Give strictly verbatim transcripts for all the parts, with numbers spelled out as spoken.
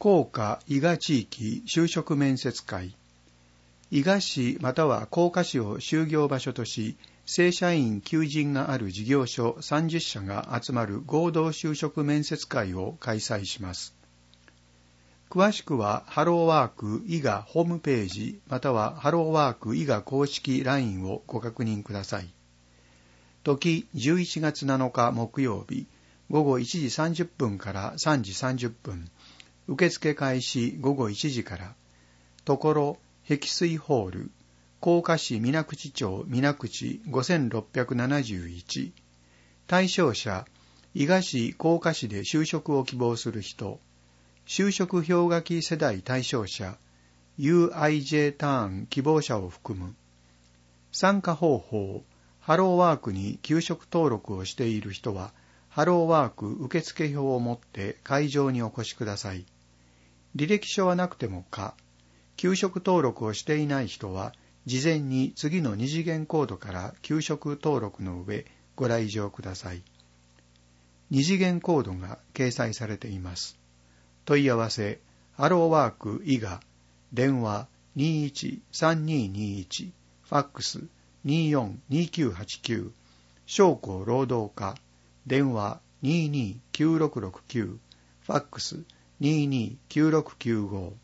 甲賀伊賀地域就職面接会。伊賀市または甲賀市を就業場所とし、正社員求人がある事業所さんじゅっしゃが集まる合同就職面接会を開催します。詳しくはハローワーク伊賀ホームページまたはハローワーク伊賀公式 ライン をご確認ください。時じゅういちがつなのか木曜日、ごごいちじさんじゅっぷんからさんじさんじゅっぷん、受付開始ごごいちじから、ところ碧水ホール、甲賀市水口町水口ごせんろっぴゃくななじゅういち、対象者、伊賀市甲賀市で就職を希望する人、就職氷河期世代対象者、ユーアイジェー ターン希望者を含む。参加方法、ハローワークに求職登録をしている人は、ハローワーク受付票を持って会場にお越しください。履歴書はなくても可。求職登録をしていない人は、事前に次の二次元コードから求職登録の上、ご来場ください。二次元コードが掲載されています。問い合わせ、ハローワーク伊賀、電話にーいちさんにーにーいち、ファックスにーよんにーきゅうはちきゅう、商工労働課、電話にーにーきゅうろくろくきゅう、ファックスにーにーきゅうろくきゅうご。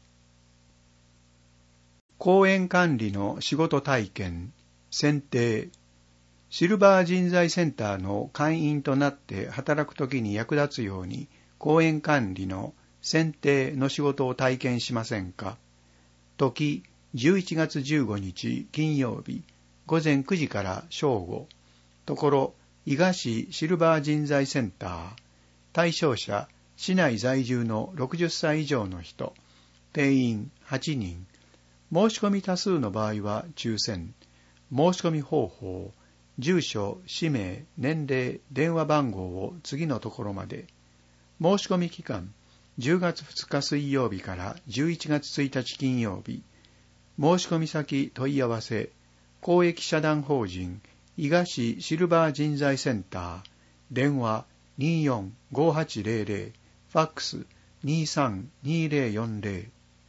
公園管理の仕事体験、選定。シルバー人材センターの会員となって働くときに役立つように、公園管理の選定の仕事を体験しませんか。時、じゅういちがつじゅうごにち金曜日、ごぜんくじから正午。ところ、伊賀市シルバー人材センター。対象者、市内在住のろくじゅっさい以上の人。定員はちにん。申し込み多数の場合は抽選。申し込み方法、住所、氏名、年齢、電話番号を次のところまで。申し込み期間、じゅうがつふつか水曜日からじゅういちがつついたち金曜日。申し込み先問い合わせ、公益社団法人伊賀市シルバー人材センター、電話にーよんごはちぜろぜろ、ファックスにーさんにーぜろよんぜろ。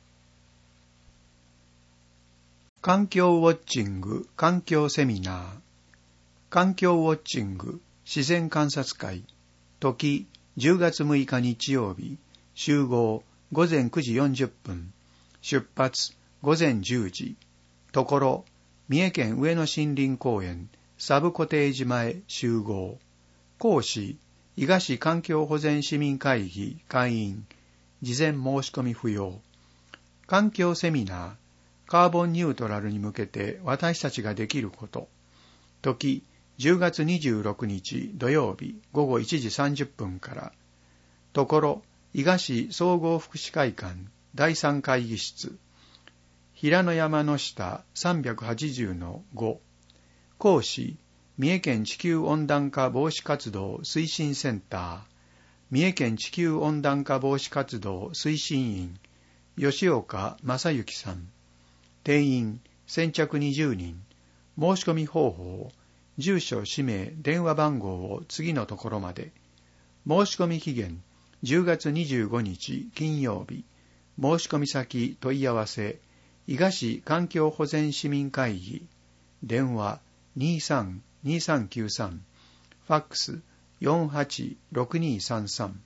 環境ウォッチング環境セミナー。環境ウォッチング自然観察会。時じゅうがつむいか日曜日。集合ごぜんくじよんじゅっぷん。出発ごぜんじゅうじ。ところ三重県上野森林公園サブコテージ前集合。講師伊賀市環境保全市民会議会員。事前申し込み不要。環境セミナーカーボンニュートラルに向けて私たちができること。時じゅうがつにじゅうろくにち土曜日ごごいちじさんじゅっぷんから。ところ伊賀市総合福祉会館だいさん会議室。平野山の下 さんびゃくはちじゅうのご。講師三重県地球温暖化防止活動推進センター。三重県地球温暖化防止活動推進員吉岡正幸さん。定員先着にじゅうにん。申し込み方法、住所、氏名、電話番号を次のところまで。申し込み期限じゅうがつにじゅうごにち金曜日。申し込み先問い合わせ、伊賀市環境保全市民会議。電話にーさんにーさんきゅうさん。ファックスよんはちろくにーさんさん。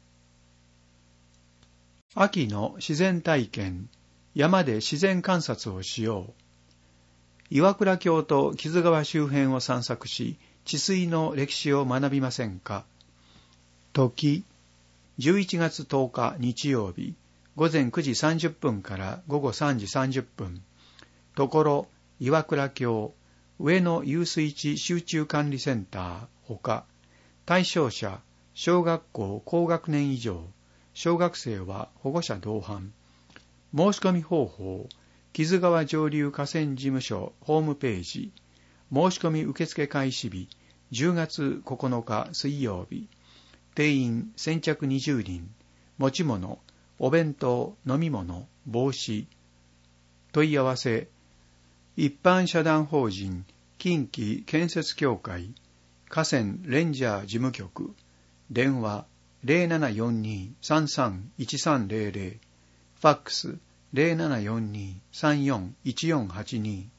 秋の自然体験。山で自然観察をしよう。岩倉峡と木津川周辺を散策し、治水の歴史を学びませんか。時、じゅういちがつとおか日曜日、ごぜんくじさんじゅっぷんからごごさんじさんじゅっぷん。ところ、岩倉峡、上野遊水地集中管理センター、ほか、対象者、小学校高学年以上、小学生は保護者同伴。申し込み方法、木津川上流河川事務所ホームページ。申し込み受付開始日、じゅうがつここのか水曜日。定員先着にじゅうにん。持ち物、お弁当、飲み物、帽子。問い合わせ、一般社団法人近畿建設協会河川レンジャー事務局。電話ゼロななよんにーさんさんいちさんゼロゼロ、ファックスゼロななよんにーさんよんいちよんはちに。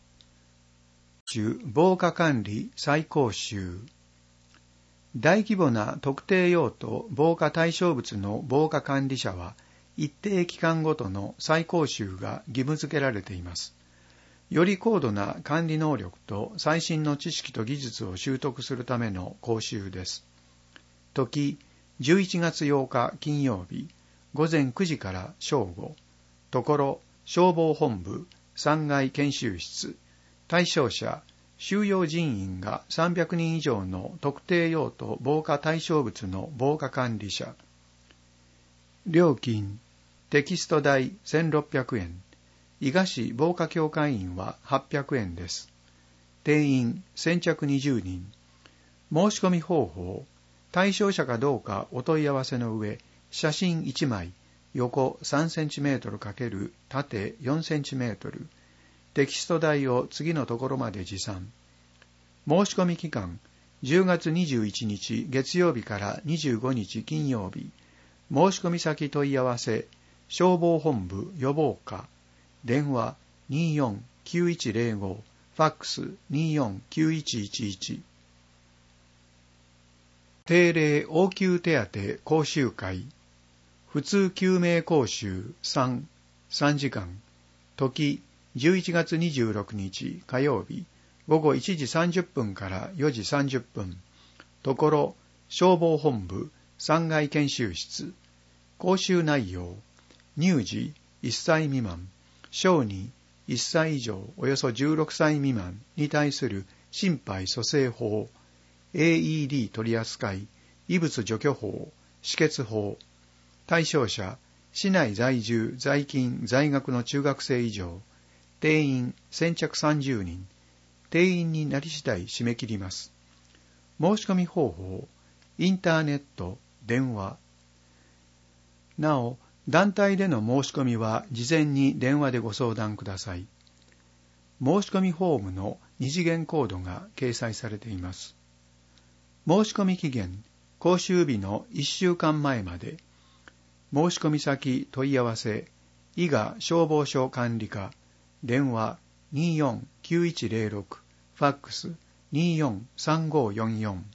防火管理再講習。大規模な特定用途防火対象物の防火管理者は、一定期間ごとの再講習が義務付けられています。より高度な管理能力と最新の知識と技術を習得するための講習です。時、じゅういちがつようか金曜日、午前くじから正午。ところ、消防本部、さんがい研修室。対象者、収容人員がさんびゃくにん以上の特定用途防火対象物の防火管理者。料金、テキスト代せんろっぴゃくえん。伊賀市防火協会員ははっぴゃくえんです。定員先着にじゅうにん。申し込み方法、対象者かどうかお問い合わせの上、写真いちまい、横さんセンチメートル×縦よんセンチメートル。テキスト代を次のところまで持参。申し込み期間、じゅうがつにじゅういちにち月曜日からにじゅうごにち金曜日。申し込み先問い合わせ、消防本部予防課。電話にーよんきゅういちゼロご、ファックスにーよんきゅういちいちいち。定例応急手当講習会。普通救命講習さん、さんじかん。時、じゅういちがつにじゅうろくにち火曜日、午後いちじさんじゅっぷんからよじさんじゅっぷん。ところ、消防本部さんがい研修室。講習内容、乳児いっさい未満、小児いっさい以上およそじゅうろくさい未満に対する心肺蘇生法、エーイーディー 取り扱い、異物除去法、止血法。対象者、市内在住、在勤、在学の中学生以上。定員先着さんじゅうにん。定員になり次第締め切ります。申し込み方法、インターネット、電話。なお、団体での申し込みは事前に電話でご相談ください。申し込みフォームの二次元コードが掲載されています。申し込み期限、講習日のいっしゅうかんまえまで。申し込み先問い合わせ、伊賀消防署管理課、電話にーよんきゅういちゼロろく、ファックスにーよんさんごよんよん。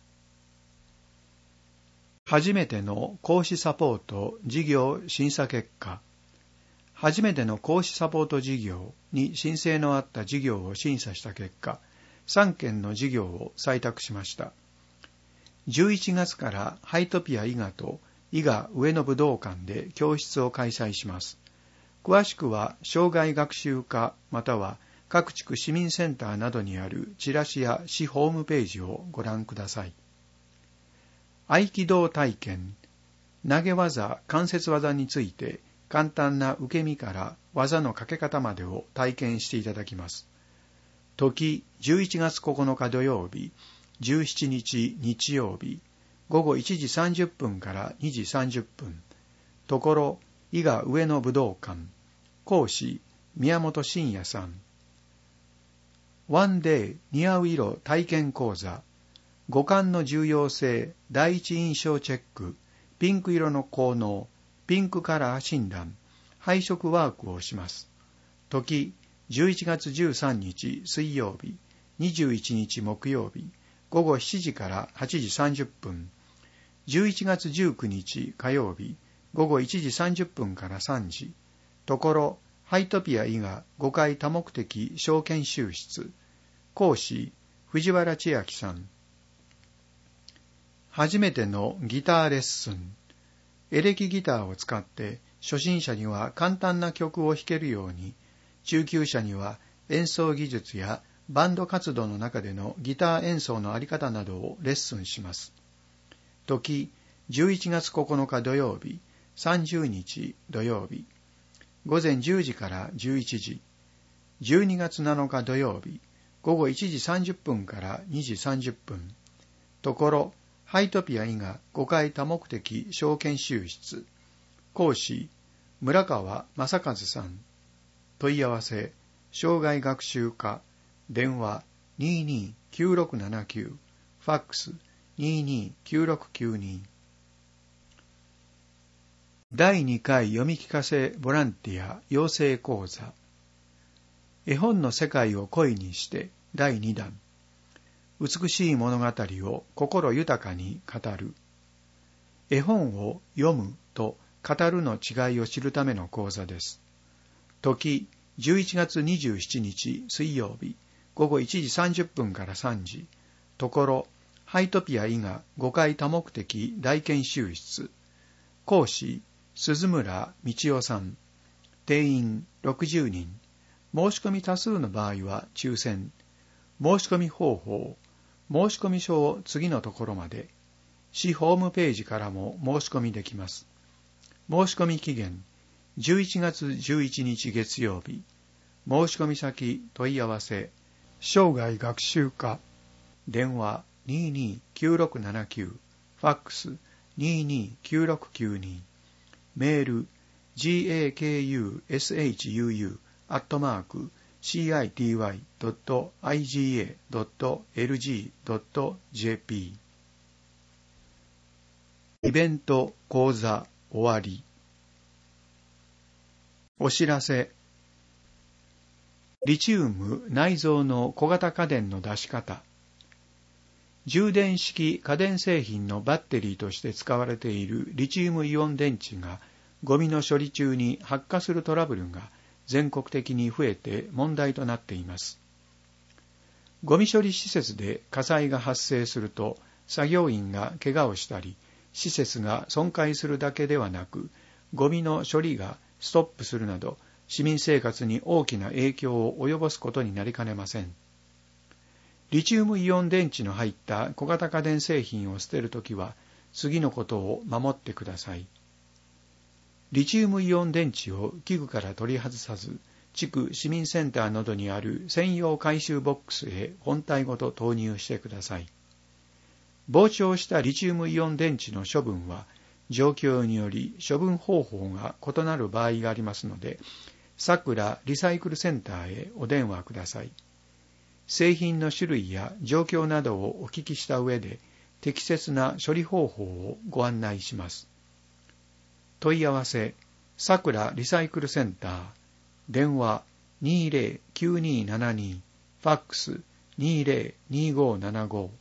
初めての講師サポート事業審査結果。初めての講師サポート事業に申請のあった事業を審査した結果、さんけんの事業を採択しました。じゅういちがつからハイトピア伊賀と伊賀上野武道館で教室を開催します。詳しくは障害学習課または各地区市民センターなどにあるチラシや市ホームページをご覧ください。合気道体験、投げ技、関節技について簡単な受け身から技のかけ方までを体験していただきます。時、じゅういちがつここのか土曜日、じゅうしちにち日曜日、午後いちじさんじゅっぷんからにじさんじゅっぷん。ところ、伊賀上野武道館。講師、宮本慎也さん。ワンデー似合う色体験講座。五感の重要性、第一印象チェック、ピンク色の効能、ピンクカラー診断、配色ワークをします。時、じゅういちがつじゅうさんにち水曜日、にじゅういちにち木曜日、午後しちじからはちじさんじゅっぷん。じゅういちがつじゅうくにち火曜日、午後いちじさんじゅっぷんからさんじ。ところ、ハイトピア伊賀ごかい多目的小研修室。講師、藤原千秋さん。初めてのギターレッスン。エレキギターを使って初心者には簡単な曲を弾けるように、中級者には演奏技術やバンド活動の中でのギター演奏のあり方などをレッスンします。時、じゅういちがつここのか土曜日、さんじゅうにち土曜日、午前じゅうじからじゅういちじ、じゅうにがつなのか土曜日、午後いちじさんじゅっぷんからにじさんじゅっぷん。ところ、ハイトピア伊賀ごかい多目的小研修室。講師、村川正和さん。問い合わせ、障害学習課。電話にーにーきゅうろくななきゅう。ファックスにーにーきゅうろくきゅうに。 だいにかい読み聞かせボランティア養成講座。絵本の世界を声にしてだいにだん。美しい物語を心豊かに語る。絵本を読むと語るの違いを知るための講座です。時、じゅういちがつにじゅうしちにち水曜日、ごごいちじさんじゅっぷんからさんじ。ところ、ハイトピア伊賀ごかい多目的大研修室。講師、鈴村道夫さん。定員ろくじゅうにん。申し込み多数の場合は抽選。申し込み方法。申し込み書を次のところまで。市ホームページからも申し込みできます。申し込み期限、じゅういちがつじゅういちにち月曜日。申し込み先問い合わせ、生涯学習課。電話にーにーきゅうろくななきゅう。ファックスにーにーきゅうろくきゅうに。メール ジェーケーユーエスエイチユーユー アットマーク シーアイティーワイ ドット アイジーエー ドット エルジー ドット ジェーピー。イベント講座終わり。お知らせ。リチウム内蔵の小型家電の出し方。充電式家電製品のバッテリーとして使われているリチウムイオン電池がゴミの処理中に発火するトラブルが全国的に増えて問題となっています。ゴミ処理施設で火災が発生すると作業員が怪我をしたり、施設が損壊するだけではなく、ゴミの処理がストップするなど市民生活に大きな影響を及ぼすことになりかねません。リチウムイオン電池の入った小型家電製品を捨てるときは、次のことを守ってください。リチウムイオン電池を器具から取り外さず、地区市民センターなどにある専用回収ボックスへ本体ごと投入してください。膨張したリチウムイオン電池の処分は、状況により処分方法が異なる場合がありますので、さくらリサイクルセンターへお電話ください。製品の種類や状況などをお聞きした上で、適切な処理方法をご案内します。問い合わせ、さくらリサイクルセンター、電話にーぜろきゅうにーななに、ファックスにーぜろにーごーななご。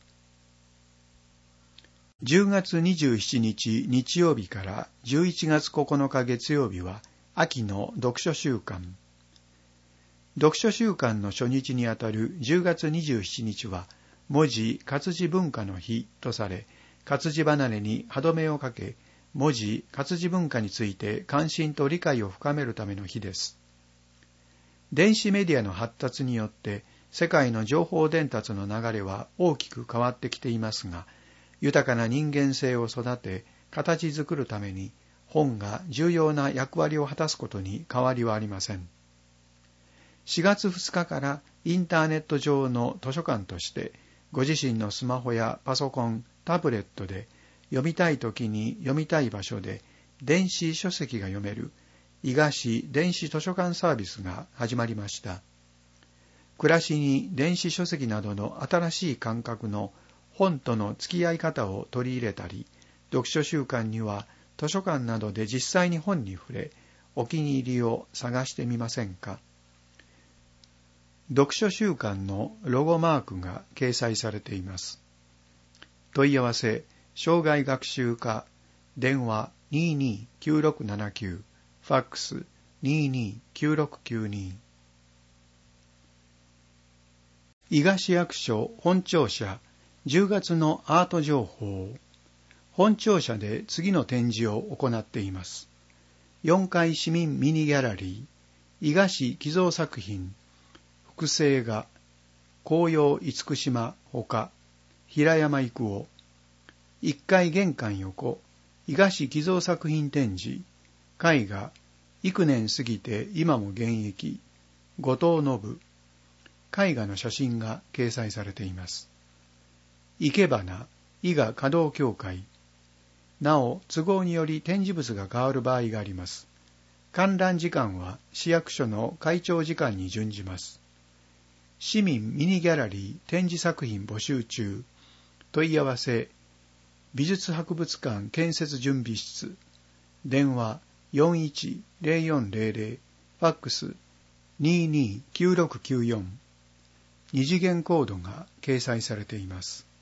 じゅうがつにじゅうしちにち日曜日からじゅういちがつここのか月曜日は秋の読書週間。読書週間の初日にあたるじゅうがつにじゅうしちにちは文字活字文化の日とされ、活字離れに歯止めをかけ、文字活字文化について関心と理解を深めるための日です。電子メディアの発達によって世界の情報伝達の流れは大きく変わってきていますが、豊かな人間性を育て、形作るために本が重要な役割を果たすことに変わりはありません。しがつふつかからインターネット上の図書館として、ご自身のスマホやパソコン、タブレットで読みたいときに読みたい場所で電子書籍が読める伊賀市電子図書館サービスが始まりました。暮らしに電子書籍などの新しい感覚の本との付き合い方を取り入れたり、読書習慣には図書館などで実際に本に触れ、お気に入りを探してみませんか。読書習慣のロゴマークが掲載されています。問い合わせ、生涯学習課、電話にーにーきゅうろくななきゅう、ファックスにーにーきゅうろくきゅうに。伊賀市役所本庁舎じゅうがつのアート情報。本庁舎で次の展示を行っています。よんかい市民ミニギャラリー、伊賀市寄贈作品、複製画、紅葉厳島ほか、平山郁夫。いっかい玄関横、伊賀市寄贈作品展示、絵画、幾年過ぎて今も現役、後藤信。絵画の写真が掲載されています。生け花、伊賀華道協会。なお、都合により展示物が変わる場合があります。観覧時間は市役所の会長時間に準じます。市民ミニギャラリー展示作品募集中。問い合わせ、美術博物館建設準備室。 電話 よんいちゼロよんゼロゼロ、ファックス にーにーきゅうろくきゅうよん、二次元コードが掲載されています。